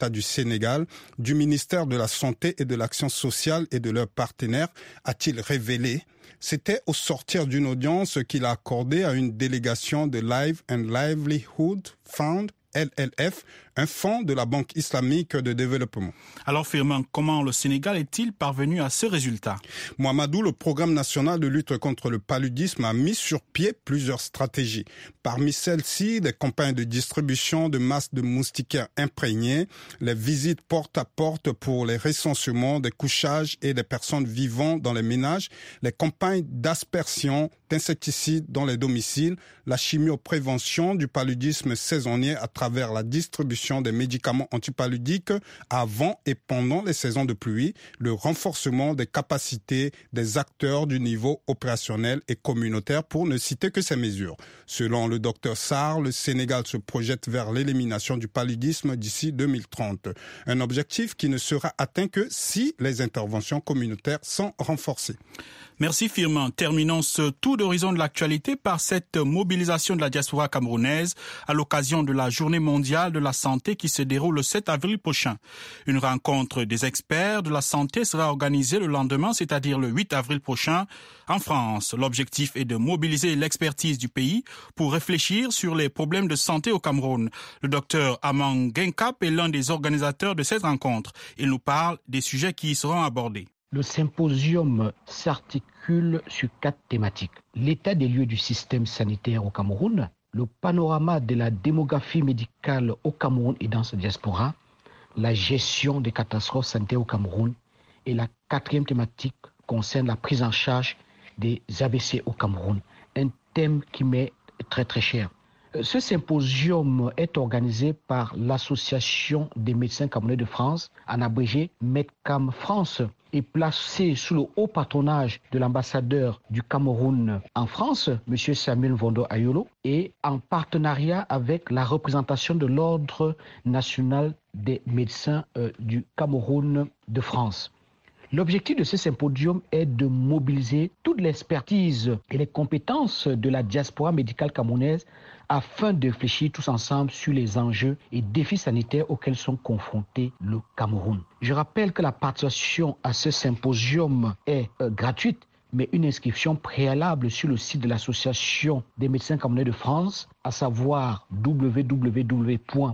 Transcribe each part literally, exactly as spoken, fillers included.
l'État du Sénégal, du ministère de la Santé et de l'Action sociale et de leurs partenaires, a-t-il révélé. C'était au sortir d'une audience qu'il a accordée à une délégation de Life and Livelihood Fund, L L F, un fonds de la Banque islamique de développement. Alors Firmin, comment le Sénégal est-il parvenu à ce résultat? Mohamedou, le programme national de lutte contre le paludisme a mis sur pied plusieurs stratégies. Parmi celles-ci, des campagnes de distribution de masques de moustiquaires imprégnés, les visites porte à porte pour les recensements des couchages et des personnes vivant dans les ménages, les campagnes d'aspersion d'insecticides dans les domiciles, la chimioprévention du paludisme saisonnier à travers la distribution des médicaments antipaludiques avant et pendant les saisons de pluie, le renforcement des capacités des acteurs du niveau opérationnel et communautaire, pour ne citer que ces mesures. Selon le docteur Sarr, le Sénégal se projette vers l'élimination du paludisme d'ici deux mille trente. Un objectif qui ne sera atteint que si les interventions communautaires sont renforcées. Merci Firmin. Terminons ce tour d'horizon de l'actualité par cette mobilisation de la diaspora camerounaise à l'occasion de la Journée mondiale de la santé qui se déroule le sept avril prochain. Une rencontre des experts de la santé sera organisée le lendemain, c'est-à-dire le huit avril prochain, en France. L'objectif est de mobiliser l'expertise du pays pour réfléchir sur les problèmes de santé au Cameroun. Le docteur Amang Genkap est l'un des organisateurs de cette rencontre. Il nous parle des sujets qui y seront abordés. Le symposium s'articule sur quatre thématiques. L'état des lieux du système sanitaire au Cameroun, le panorama de la démographie médicale au Cameroun et dans sa diaspora, la gestion des catastrophes sanitaires au Cameroun, et la quatrième thématique concerne la prise en charge des A V C au Cameroun, un thème qui m'est très très cher. Ce symposium est organisé par l'Association des médecins camerounais de France, en abrégé Medcam France, et placé sous le haut patronage de l'ambassadeur du Cameroun en France, M. Samuel Vondo Ayolo, et en partenariat avec la représentation de l'Ordre national des médecins euh, du Cameroun de France. L'objectif de ce symposium est de mobiliser toute l'expertise et les compétences de la diaspora médicale camerounaise afin de réfléchir tous ensemble sur les enjeux et défis sanitaires auxquels sont confrontés le Cameroun. Je rappelle que la participation à ce symposium est euh, gratuite, mais une inscription préalable sur le site de l'Association des médecins camerounais de France, à savoir w w w point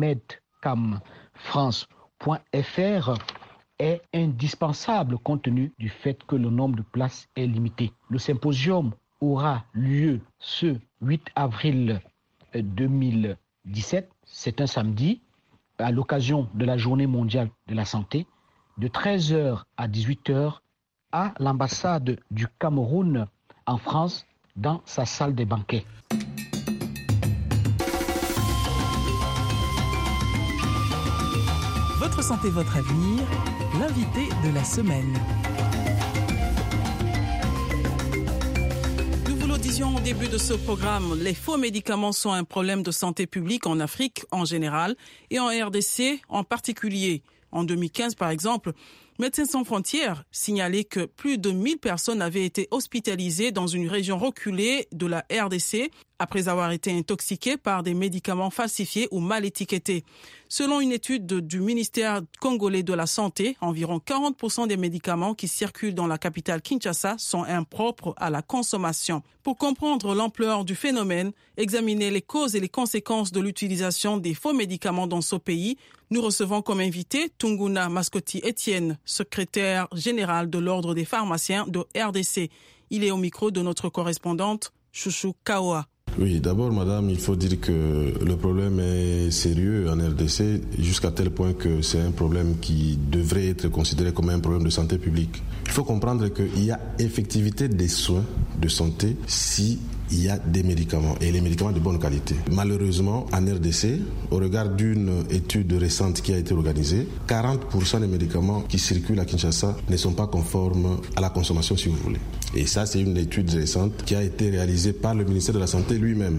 medcam france point f r, est indispensable compte tenu du fait que le nombre de places est limité. Le symposium aura lieu ce huit avril deux mille dix-sept, c'est un samedi, à l'occasion de la Journée mondiale de la santé, de treize heures à dix-huit heures à l'ambassade du Cameroun en France, dans sa salle des banquets. Votre santé, votre avenir, l'invité de la semaine. Nous vous le disions au début de ce programme, les faux médicaments sont un problème de santé publique en Afrique en général et en R D C en particulier. En deux mille quinze, par exemple, Médecins sans frontières signalait que plus de mille personnes avaient été hospitalisées dans une région reculée de la R D C après avoir été intoxiquées par des médicaments falsifiés ou mal étiquetés. Selon une étude de, du ministère congolais de la Santé, environ quarante pour cent des médicaments qui circulent dans la capitale Kinshasa sont impropres à la consommation. Pour comprendre l'ampleur du phénomène, examiner les causes et les conséquences de l'utilisation des faux médicaments dans ce pays, nous recevons comme invité Tunguna Mascoti Etienne, secrétaire général de l'Ordre des pharmaciens de R D C. Il est au micro de notre correspondante Chouchou Kaoa. Oui, d'abord, madame, il faut dire que le problème est sérieux en R D C jusqu'à tel point que c'est un problème qui devrait être considéré comme un problème de santé publique. Il faut comprendre qu'il y a effectivité des soins de santé si il y a des médicaments et les médicaments de bonne qualité. Malheureusement, en R D C, au regard d'une étude récente qui a été organisée, quarante pour cent des médicaments qui circulent à Kinshasa ne sont pas conformes à la consommation, si vous voulez. Et ça, c'est une étude récente qui a été réalisée par le ministère de la Santé lui-même.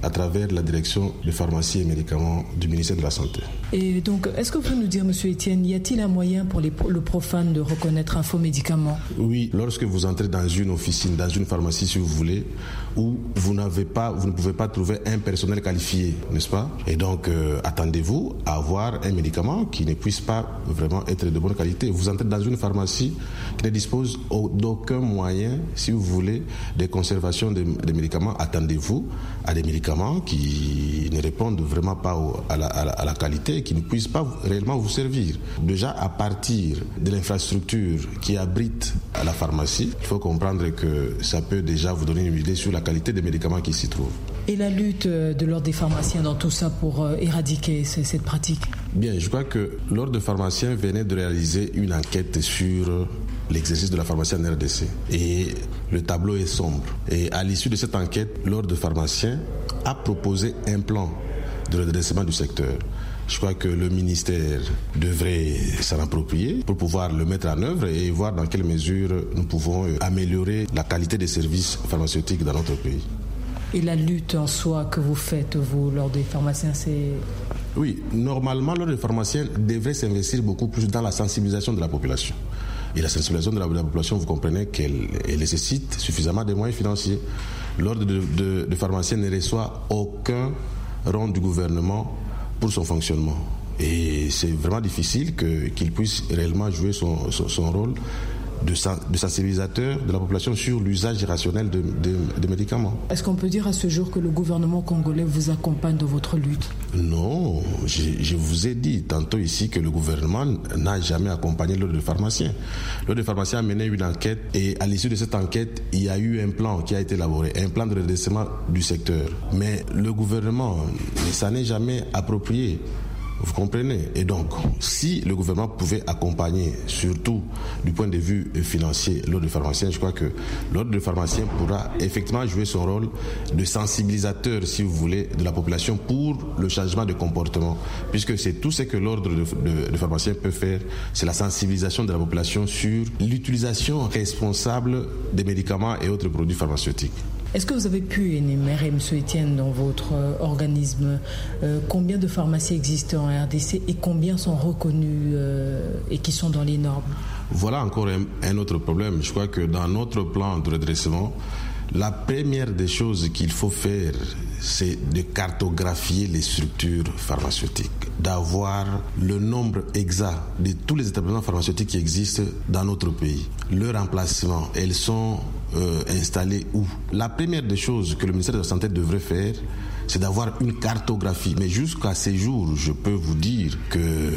à travers la direction de pharmacie et médicaments du ministère de la Santé. Et donc, est-ce que vous pouvez nous dire, M. Etienne, y a-t-il un moyen pour les, le profane de reconnaître un faux médicament? Oui, lorsque vous entrez dans une officine, dans une pharmacie, si vous voulez, où vous n'avez pas, vous ne pouvez pas trouver un personnel qualifié, n'est-ce pas? Et donc, euh, attendez-vous à avoir un médicament qui ne puisse pas vraiment être de bonne qualité. Vous entrez dans une pharmacie qui ne dispose d'aucun moyen, si vous voulez, de conservation des, des médicaments. Attendez-vous à des médicaments qui ne répondent vraiment pas au, à, la, à, la, à la qualité, qui ne puissent pas réellement vous servir. Déjà, à partir de l'infrastructure qui abrite à la pharmacie, il faut comprendre que ça peut déjà vous donner une idée sur la qualité des médicaments qui s'y trouvent. Et la lutte de l'ordre des pharmaciens dans tout ça pour éradiquer cette pratique? Bien, je crois que l'ordre des pharmaciens venait de réaliser une enquête sur l'exercice de la pharmacie en R D C. Et le tableau est sombre. Et à l'issue de cette enquête, l'ordre des pharmaciens a proposé un plan de redressement du secteur. Je crois que le ministère devrait s'en approprier pour pouvoir le mettre en œuvre et voir dans quelle mesure nous pouvons améliorer la qualité des services pharmaceutiques dans notre pays. Et la lutte en soi que vous faites, vous, l'ordre des pharmaciens, c'est... Oui, normalement, l'ordre des pharmaciens devrait s'investir beaucoup plus dans la sensibilisation de la population. Et la sensibilisation de la, de la population, vous comprenez qu'elle elle nécessite suffisamment de moyens financiers. L'ordre de, de, de pharmacien ne reçoit aucun rond du gouvernement pour son fonctionnement. Et c'est vraiment difficile que, qu'il puisse réellement jouer son, son, son rôle de, de sensibilisateur de la population sur l'usage irrationnel de, de, de médicaments. Est-ce qu'on peut dire à ce jour que le gouvernement congolais vous accompagne dans votre lutte? Non, je, je vous ai dit tantôt ici que le gouvernement n'a jamais accompagné l'ordre des pharmaciens. L'ordre des pharmaciens a mené une enquête et à l'issue de cette enquête, il y a eu un plan qui a été élaboré, un plan de redressement du secteur. Mais le gouvernement ne s'en est jamais approprié. Vous comprenez? Et donc, si le gouvernement pouvait accompagner, surtout du point de vue financier, l'ordre des pharmaciens, je crois que l'ordre des pharmaciens pourra effectivement jouer son rôle de sensibilisateur, si vous voulez, de la population pour le changement de comportement. Puisque c'est tout ce que l'ordre de, de, de pharmaciens peut faire, c'est la sensibilisation de la population sur l'utilisation responsable des médicaments et autres produits pharmaceutiques. Est-ce que vous avez pu énumérer, M. Etienne, dans votre euh, organisme, euh, combien de pharmacies existent en R D C et combien sont reconnus euh, et qui sont dans les normes? Voilà encore un, un autre problème. Je crois que dans notre plan de redressement, la première des choses qu'il faut faire, c'est de cartographier les structures pharmaceutiques, d'avoir le nombre exact de tous les établissements pharmaceutiques qui existent dans notre pays, leur emplacement, elles sont euh, installées où. La première des choses que le ministère de la Santé devrait faire, c'est d'avoir une cartographie. Mais jusqu'à ces jours, je peux vous dire que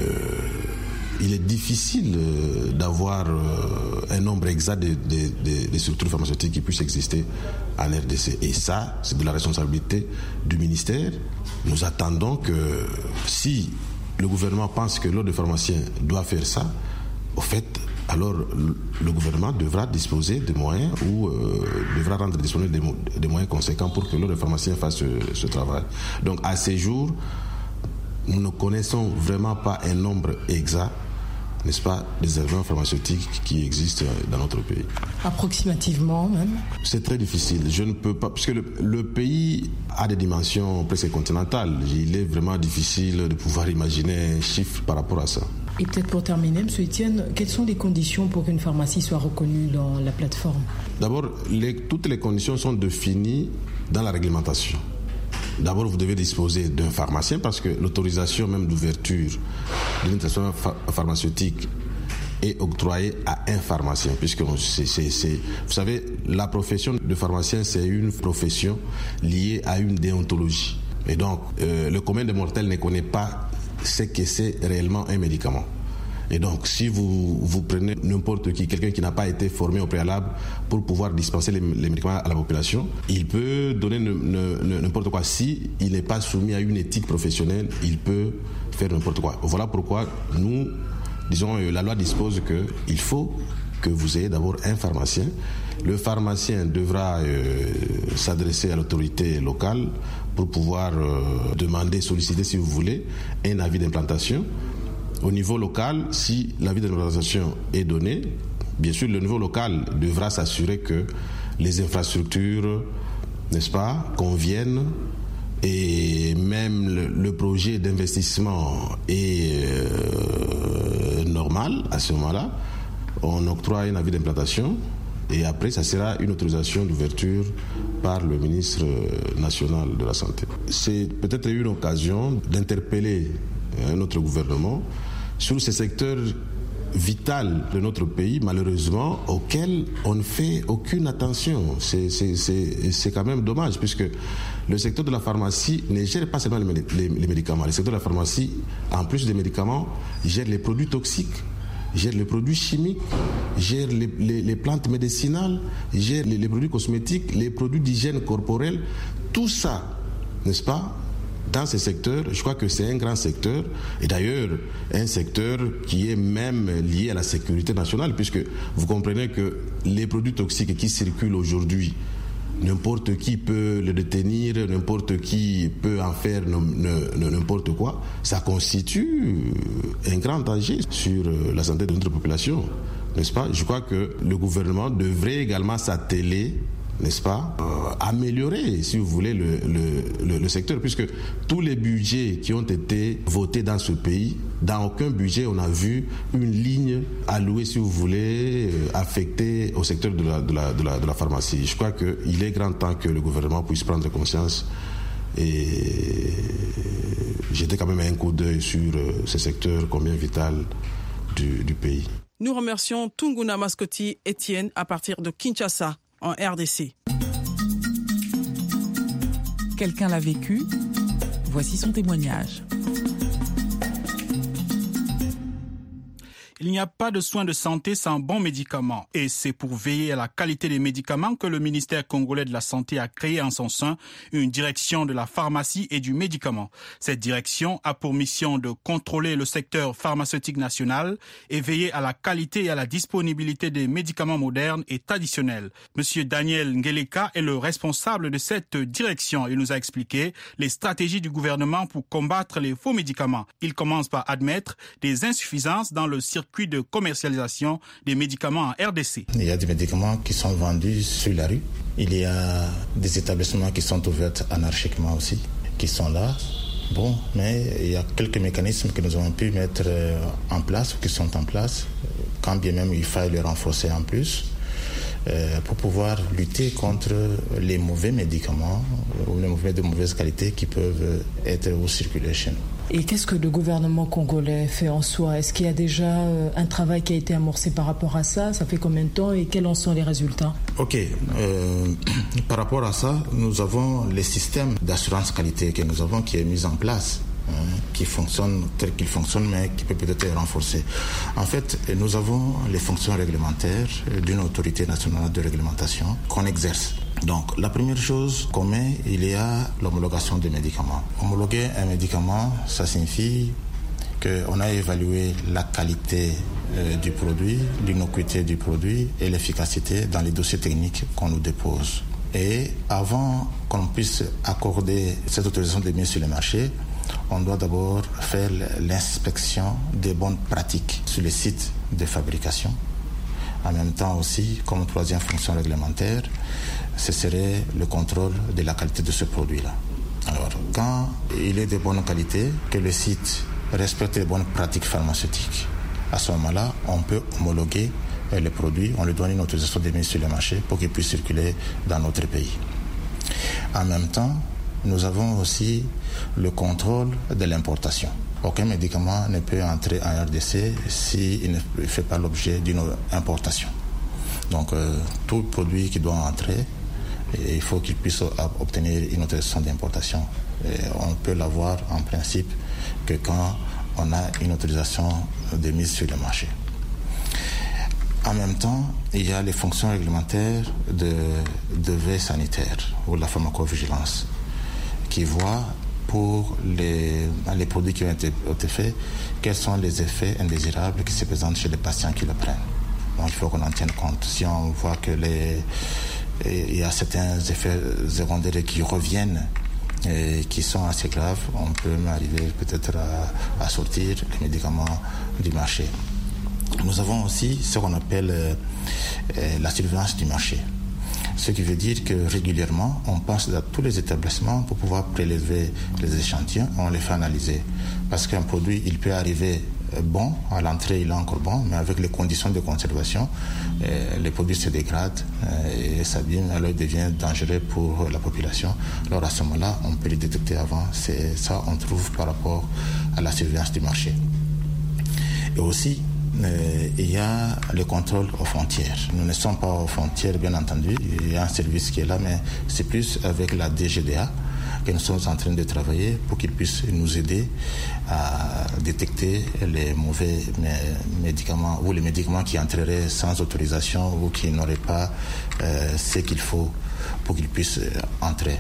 il est difficile euh, d'avoir euh, un nombre exact de, de, de, de structures pharmaceutiques qui puissent exister en R D C. Et ça, c'est de la responsabilité du ministère. Nous attendons que si le gouvernement pense que l'ordre des pharmaciens doit faire ça, au fait, alors le gouvernement devra disposer de moyens ou euh, devra rendre disponible des, des moyens conséquents pour que l'ordre des pharmaciens fasse ce, ce travail. Donc à ces jours, nous ne connaissons vraiment pas un nombre exact, n'est-ce pas, des éléments pharmaceutiques qui existent dans notre pays. Approximativement même? C'est très difficile. Je ne peux pas, parce que le, le pays a des dimensions presque continentales. Il est vraiment difficile de pouvoir imaginer un chiffre par rapport à ça. Et peut-être pour terminer, M. Etienne, quelles sont les conditions pour qu'une pharmacie soit reconnue dans la plateforme? D'abord, les, toutes les conditions sont définies dans la réglementation. D'abord, vous devez disposer d'un pharmacien parce que l'autorisation même d'ouverture d'une établissement pharmaceutique est octroyée à un pharmacien. Puisque c'est, c'est, c'est, vous savez, la profession de pharmacien, c'est une profession liée à une déontologie. Et donc, euh, le commun des mortels ne connaît pas ce que c'est réellement un médicament. Et donc, si vous, vous prenez n'importe qui, quelqu'un qui n'a pas été formé au préalable pour pouvoir dispenser les, les médicaments à la population, il peut donner ne, ne, n'importe quoi. Si il n'est pas soumis à une éthique professionnelle, il peut faire n'importe quoi. Voilà pourquoi nous, disons, la loi dispose qu'il faut que vous ayez d'abord un pharmacien. Le pharmacien devra euh, s'adresser à l'autorité locale pour pouvoir euh, demander, solliciter, si vous voulez, un avis d'implantation. Au niveau local, si l'avis d'implantation est donné, bien sûr, le niveau local devra s'assurer que les infrastructures, n'est-ce pas, conviennent et même le, le projet d'investissement est euh, normal à ce moment-là, on octroie un avis d'implantation et après ça sera une autorisation d'ouverture par le ministre national de la Santé. C'est peut-être une occasion d'interpeller notre gouvernement sur ces secteurs vital de notre pays, malheureusement, auquel on ne fait aucune attention. C'est, c'est, c'est, c'est quand même dommage, puisque le secteur de la pharmacie ne gère pas seulement les, les, les médicaments. Le secteur de la pharmacie, en plus des médicaments, gère les produits toxiques, gère les produits chimiques, gère les, les, les plantes médicinales, gère les, les produits cosmétiques, les produits d'hygiène corporelle. Tout ça, n'est-ce pas ? Dans ces secteurs, je crois que c'est un grand secteur, et d'ailleurs un secteur qui est même lié à la sécurité nationale, puisque vous comprenez que les produits toxiques qui circulent aujourd'hui, n'importe qui peut le détenir, n'importe qui peut en faire n'importe quoi, ça constitue un grand danger sur la santé de notre population, n'est-ce pas ? Je crois que le gouvernement devrait également s'atteler, n'est-ce pas, euh, améliorer, si vous voulez, le, le, le, le secteur, puisque tous les budgets qui ont été votés dans ce pays, dans aucun budget on a vu une ligne allouée, si vous voulez, euh, affectée au secteur de la, de, la, de, la, de la pharmacie. Je crois qu'il est grand temps que le gouvernement puisse prendre conscience et jeter quand même un coup d'œil sur euh, ce secteur combien vital du, du pays. Nous remercions Tunguna Mascoti Etienne à partir de Kinshasa, en R D C. Quelqu'un l'a vécu, voici son témoignage. Il n'y a pas de soins de santé sans bons médicaments. Et c'est pour veiller à la qualité des médicaments que le ministère congolais de la Santé a créé en son sein une direction de la pharmacie et du médicament. Cette direction a pour mission de contrôler le secteur pharmaceutique national et veiller à la qualité et à la disponibilité des médicaments modernes et traditionnels. Monsieur Daniel Ngeleka est le responsable de cette direction. Il nous a expliqué les stratégies du gouvernement pour combattre les faux médicaments. Il commence par admettre des insuffisances dans le circuit de commercialisation des médicaments en R D C. Il y a des médicaments qui sont vendus sur la rue. Il y a des établissements qui sont ouverts anarchiquement aussi, qui sont là. Bon, mais il y a quelques mécanismes que nous avons pu mettre en place ou qui sont en place, quand bien même il faille les renforcer en plus, euh, pour pouvoir lutter contre les mauvais médicaments ou les mauvais de mauvaise qualité qui peuvent être ou circuler chez nous. Et qu'est-ce que le gouvernement congolais fait en soi ? Est-ce qu'il y a déjà un travail qui a été amorcé par rapport à ça ? Ça fait combien de temps et quels en sont les résultats ? Ok. Euh, par rapport à ça, nous avons les systèmes d'assurance qualité que nous avons qui est mis en place, hein, qui fonctionne tel qu'il fonctionne, mais qui peut peut-être être renforcé. En fait, nous avons les fonctions réglementaires d'une autorité nationale de réglementation qu'on exerce. Donc, la première chose qu'on met, il y a l'homologation des médicaments. Homologuer un médicament, ça signifie qu'on a évalué la qualité euh, du produit, l'innocuité du produit et l'efficacité dans les dossiers techniques qu'on nous dépose. Et avant qu'on puisse accorder cette autorisation de mise sur le marché, on doit d'abord faire l'inspection des bonnes pratiques sur les sites de fabrication. En même temps aussi, comme troisième fonction réglementaire, ce serait le contrôle de la qualité de ce produit-là. Alors, quand il est de bonne qualité, que le site respecte les bonnes pratiques pharmaceutiques, à ce moment-là, on peut homologuer le produit, on lui donne une autorisation de mise sur le marché pour qu'il puisse circuler dans notre pays. En même temps, nous avons aussi le contrôle de l'importation. Aucun médicament ne peut entrer en R D C s'il ne fait pas l'objet d'une importation. Donc, euh, tout produit qui doit entrer, il faut qu'il puisse obtenir une autorisation d'importation. Et on peut l'avoir en principe que quand on a une autorisation de mise sur le marché. En même temps, il y a les fonctions réglementaires de, de veille sanitaire ou la pharmacovigilance qui voient pour les, les produits qui ont été, été faits, quels sont les effets indésirables qui se présentent chez les patients qui le prennent. Donc il faut qu'on en tienne compte. Si on voit que les, il y a certains effets secondaires qui reviennent et qui sont assez graves, on peut arriver peut-être à, à sortir les médicaments du marché. Nous avons aussi ce qu'on appelle euh, la surveillance du marché. Ce qui veut dire que régulièrement, on passe dans tous les établissements pour pouvoir prélever les échantillons et on les fait analyser. Parce qu'un produit, il peut arriver bon, à l'entrée il est encore bon, mais avec les conditions de conservation, euh, les produits se dégradent euh, et s'abîment, alors il devient dangereux pour la population. Alors à ce moment-là, on peut les détecter avant. C'est ça on trouve par rapport à la surveillance du marché. Et aussi, euh, il y a le contrôle aux frontières. Nous ne sommes pas aux frontières, bien entendu, il y a un service qui est là, mais c'est plus avec la D G D A que nous sommes en train de travailler pour qu'ils puissent nous aider à détecter les mauvais médicaments ou les médicaments qui entreraient sans autorisation ou qui n'auraient pas euh, ce qu'il faut pour qu'ils puissent entrer.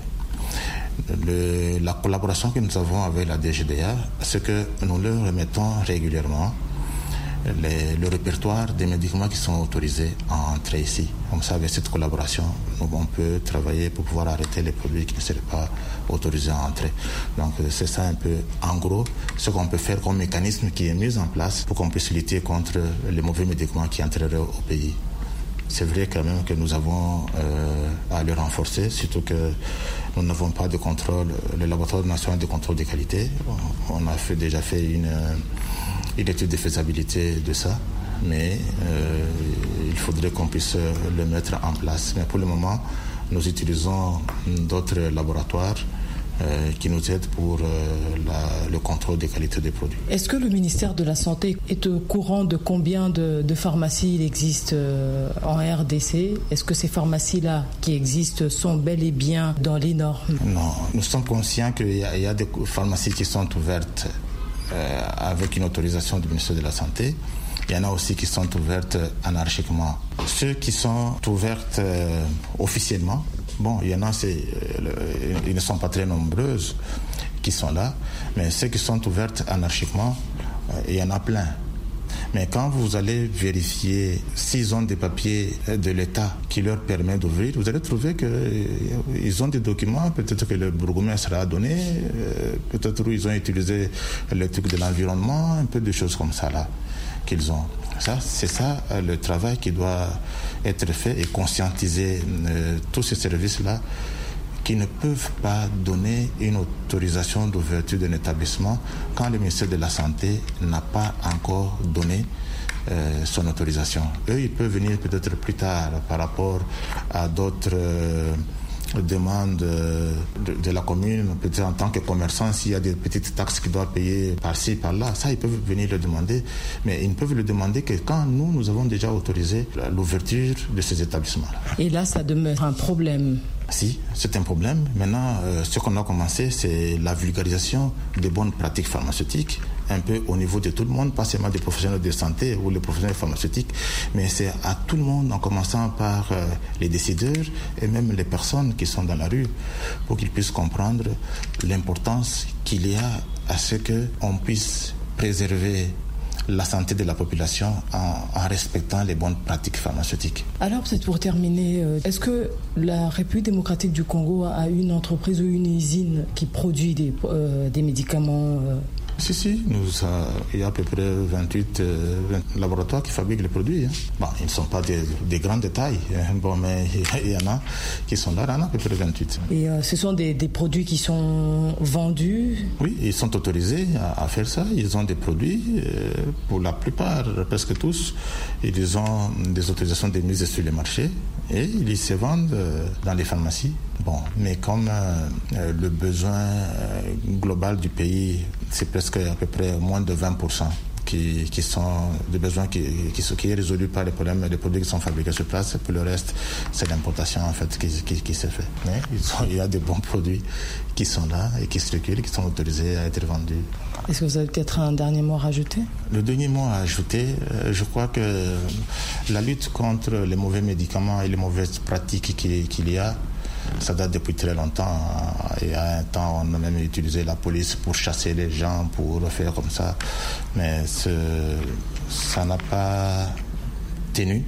Le, la collaboration que nous avons avec la D G D A, c'est que nous leur remettons régulièrement Les, le répertoire des médicaments qui sont autorisés à entrer ici. Comme ça, avec cette collaboration, on peut travailler pour pouvoir arrêter les produits qui ne seraient pas autorisés à entrer. Donc c'est ça un peu, en gros, ce qu'on peut faire comme mécanisme qui est mis en place pour qu'on puisse lutter contre les mauvais médicaments qui entreraient au pays. C'est vrai quand même que nous avons euh, à le renforcer, surtout que nous n'avons pas de contrôle, le laboratoire national de contrôle de qualité. On a fait, déjà fait une... une étude de faisabilité de ça, mais euh, il faudrait qu'on puisse le mettre en place. Mais pour le moment, nous utilisons d'autres laboratoires euh, qui nous aident pour euh, la, le contrôle des qualités des produits. Est-ce que le ministère de la Santé est au courant de combien de, de pharmacies il existe euh, en R D C? Est-ce que ces pharmacies-là qui existent sont bel et bien dans les normes? Non, nous sommes conscients qu'il y a, il y a des pharmacies qui sont ouvertes Euh, avec une autorisation du ministère de la Santé. Il y en a aussi qui sont ouvertes anarchiquement. Ceux qui sont ouvertes euh, officiellement, bon, il y en a, c'est, euh, ils ne sont pas très nombreuses qui sont là, mais ceux qui sont ouvertes anarchiquement, euh, il y en a plein. Mais quand vous allez vérifier s'ils ont des papiers de l'État qui leur permettent d'ouvrir, vous allez trouver qu'ils ont des documents, peut-être que le bourgmestre a donné, peut-être qu'ils ont utilisé le truc de l'environnement, un peu de choses comme ça là qu'ils ont. Ça, c'est ça le travail qui doit être fait et conscientiser euh, tous ces services-là qui ne peuvent pas donner une autorisation d'ouverture d'un établissement quand le ministère de la Santé n'a pas encore donné euh, son autorisation. Eux, ils peuvent venir peut-être plus tard par rapport à d'autres euh, demandes de, de la commune, peut-être en tant que commerçant, s'il y a des petites taxes qu'ils doivent payer par-ci, par-là, ça, ils peuvent venir le demander, mais ils ne peuvent le demander que quand nous, nous avons déjà autorisé l'ouverture de ces établissements-là. Et là, ça demeure un problème. Si, c'est un problème. Maintenant, euh, ce qu'on a commencé, c'est la vulgarisation des bonnes pratiques pharmaceutiques, un peu au niveau de tout le monde, pas seulement des professionnels de santé ou les professionnels pharmaceutiques, mais c'est à tout le monde, en commençant par euh, les décideurs et même les personnes qui sont dans la rue, pour qu'ils puissent comprendre l'importance qu'il y a à ce qu'on puisse préserver la santé de la population en, en respectant les bonnes pratiques pharmaceutiques. Alors, peut-être pour terminer, est-ce que la République démocratique du Congo a une entreprise ou une usine qui produit des, euh, des médicaments euh... Si, si, nous, euh, il y a à peu près vingt-huit euh, vingt laboratoires qui fabriquent les produits. Hein. Bon, ils ne sont pas des, des grandes tailles, hein, bon, mais il y en a qui sont là, il y en a à peu près vingt-huit. Et euh, ce sont des, des produits qui sont vendus? Oui, ils sont autorisés à, à faire ça. Ils ont des produits, euh, pour la plupart, presque tous, ils ont des autorisations de mise sur les marchés et ils se vendent euh, dans les pharmacies. Bon, mais comme euh, le besoin euh, global du pays, c'est presque à peu près moins de vingt pour cent qui, qui sont des besoins qui, qui, qui est résolu par les problèmes des produits qui sont fabriqués sur place. Pour le reste, c'est l'importation en fait qui, qui, qui se fait. Mais ils sont, il y a des bons produits qui sont là et qui circulent, qui sont autorisés à être vendus. Est-ce que vous avez peut-être un dernier mot à rajouter? Le dernier mot à ajouter, euh, je crois que la lutte contre les mauvais médicaments et les mauvaises pratiques qu'il, qu'il y a, ça date depuis très longtemps. Il y a un temps, on a même utilisé la police pour chasser les gens, pour faire comme ça. Mais ce, ça n'a pas tenu.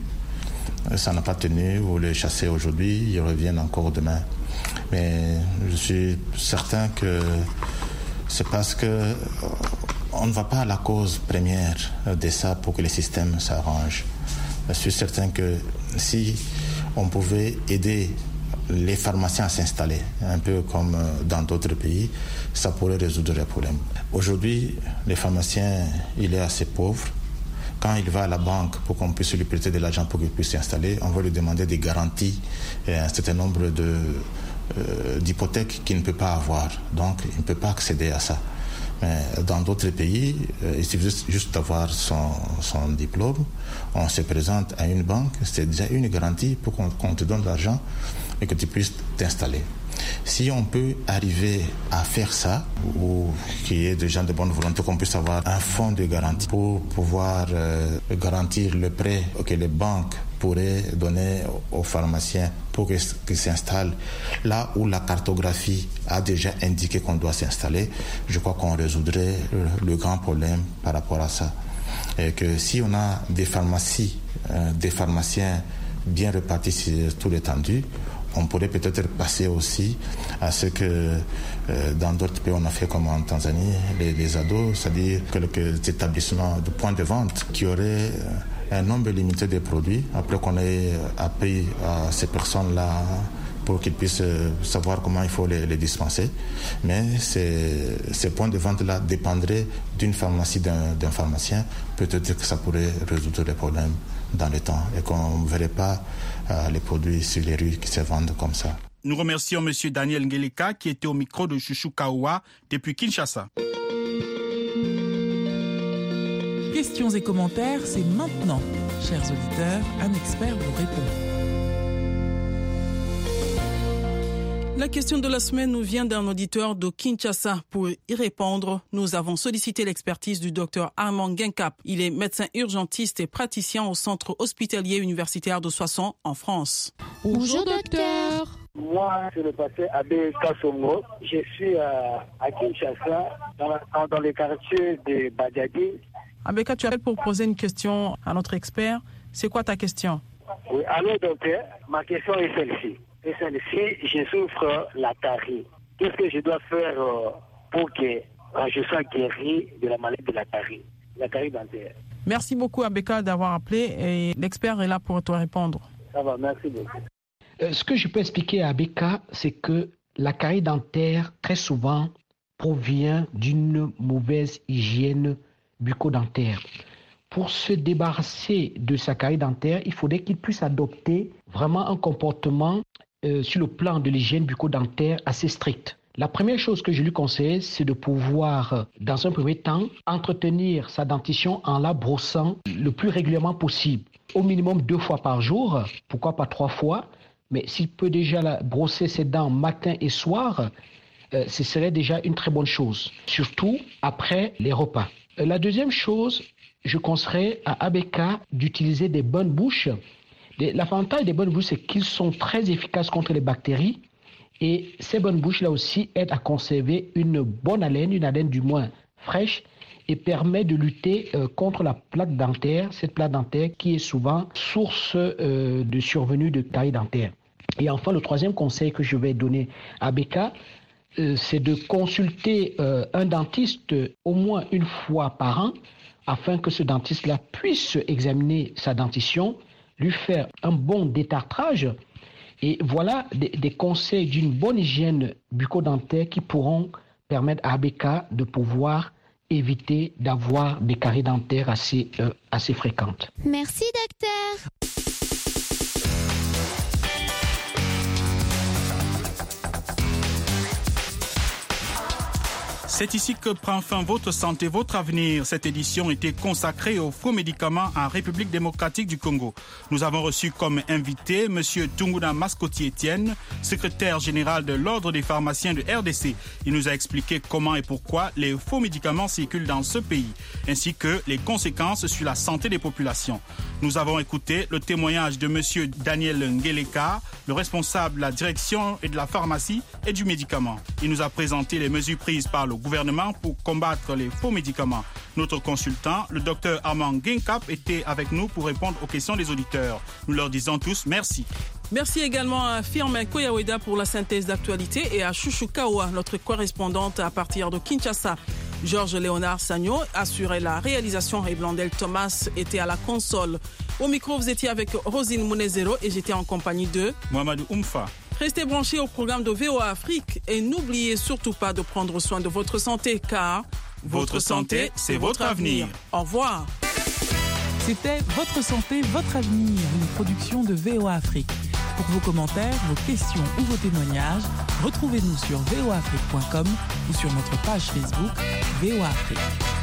Ça n'a pas tenu. Vous les chassez aujourd'hui, ils reviennent encore demain. Mais je suis certain que c'est parce que on ne va pas à la cause première de ça pour que le système s'arrange. Je suis certain que si on pouvait aider les pharmaciens à s'installer, un peu comme dans d'autres pays, ça pourrait résoudre les problèmes. Aujourd'hui, les pharmaciens, il est assez pauvre. Quand il va à la banque pour qu'on puisse lui prêter de l'argent pour qu'il puisse s'installer, on va lui demander des garanties et un certain nombre de, euh, d'hypothèques qu'il ne peut pas avoir. Donc, il ne peut pas accéder à ça. Mais dans d'autres pays, euh, il suffit juste d'avoir son, son diplôme, on se présente à une banque, c'est déjà une garantie pour qu'on, qu'on te donne de l'argent et que tu puisses t'installer. Si on peut arriver à faire ça, ou qu'il y ait des gens de bonne volonté, qu'on puisse avoir un fonds de garantie pour pouvoir euh, garantir le prêt que les banques pourraient donner aux pharmaciens pour qu'ils s'installent là où la cartographie a déjà indiqué qu'on doit s'installer, je crois qu'on résoudrait le, le grand problème par rapport à ça. Et que si on a des pharmacies, euh, des pharmaciens bien répartis sur tout l'étendue, on pourrait peut-être passer aussi à ce que euh, dans d'autres pays on a fait comme en Tanzanie, les, les ados, c'est-à-dire quelques établissements de points de vente qui auraient un nombre limité de produits, après qu'on ait appris à ces personnes-là pour qu'ils puissent savoir comment il faut les, les dispenser. Mais ces, ces points de vente-là dépendraient d'une pharmacie, d'un, d'un pharmacien. Peut-être que ça pourrait résoudre les problèmes dans le temps et qu'on ne verrait pas euh, les produits sur les rues qui se vendent comme ça. Nous remercions M. Daniel Ngeleka qui était au micro de Chouchou Kaoua depuis Kinshasa. Questions et commentaires, c'est maintenant. Chers auditeurs, un expert vous répond. La question de la semaine nous vient d'un auditeur de Kinshasa. Pour y répondre, nous avons sollicité l'expertise du docteur Armand Guincap. Il est médecin urgentiste et praticien au centre hospitalier universitaire de Soissons en France. Bonjour docteur. Moi, c'est le passé Abbé Kassongo. Je suis à, à Kinshasa, dans, dans le quartier de Badiadi. Abeka, tu appelles pour poser une question à notre expert. C'est quoi ta question? Oui, alors docteur, ma question est celle-ci. Et celle-ci, je souffre la carie. Qu'est-ce que je dois faire pour que je sois guéri de la maladie de la carie, la carie dentaire? Merci beaucoup Abeka d'avoir appelé et l'expert est là pour te répondre. Ça va, merci beaucoup. Euh, ce que je peux expliquer à Abeka, c'est que la carie dentaire, très souvent, provient d'une mauvaise hygiène bucco-dentaire. Pour se débarrasser de sa carie dentaire, il faudrait qu'il puisse adopter vraiment un comportement euh, sur le plan de l'hygiène bucco-dentaire assez strict. La première chose que je lui conseille, c'est de pouvoir, dans un premier temps, entretenir sa dentition en la brossant le plus régulièrement possible. Au minimum deux fois par jour, pourquoi pas trois fois, mais s'il peut déjà la brosser ses dents matin et soir, euh, ce serait déjà une très bonne chose, surtout après les repas. Euh, la deuxième chose, je conseillerais à Abeka d'utiliser des bonnes bouches. L'avantage des bonnes bouches, c'est qu'ils sont très efficaces contre les bactéries. Et ces bonnes bouches-là aussi aident à conserver une bonne haleine, une haleine du moins fraîche, et permet de lutter euh, contre la plaque dentaire, cette plaque dentaire qui est souvent source euh, de survenue de carie dentaire. Et enfin, le troisième conseil que je vais donner à Abeka, euh, c'est de consulter euh, un dentiste au moins une fois par an, afin que ce dentiste-là puisse examiner sa dentition, lui faire un bon détartrage. Et voilà des, des conseils d'une bonne hygiène bucco-dentaire qui pourront permettre à Abeka de pouvoir éviter d'avoir des caries dentaires assez, euh, assez fréquentes. Merci docteur. C'est ici que prend fin votre santé, votre avenir. Cette édition était consacrée aux faux médicaments en République démocratique du Congo. Nous avons reçu comme invité M. Tunguna Maskoti Etienne, secrétaire général de l'Ordre des pharmaciens de R D C. Il nous a expliqué comment et pourquoi les faux médicaments circulent dans ce pays, ainsi que les conséquences sur la santé des populations. Nous avons écouté le témoignage de M. Daniel Ngeleka, le responsable de la direction et de la pharmacie et du médicament. Il nous a présenté les mesures prises par le gouvernement pour combattre les faux médicaments. Notre consultant, le docteur Armand Guincap, était avec nous pour répondre aux questions des auditeurs. Nous leur disons tous merci. Merci également à Firmin Koyaweda pour la synthèse d'actualité et à Chouchou Kaoua, notre correspondante à partir de Kinshasa. Georges Léonard Sagno assurait la réalisation et Blandel Thomas était à la console. Au micro, vous étiez avec Rosine Mounezero et j'étais en compagnie de Mohamedou Oumfa. Restez branchés au programme de V O A Afrique et n'oubliez surtout pas de prendre soin de votre santé car votre santé, c'est votre avenir. Au revoir. C'était Votre santé, votre avenir, une production de V O A Afrique. Pour vos commentaires, vos questions ou vos témoignages, retrouvez-nous sur v o afrique point com ou sur notre page Facebook V O A Afrique.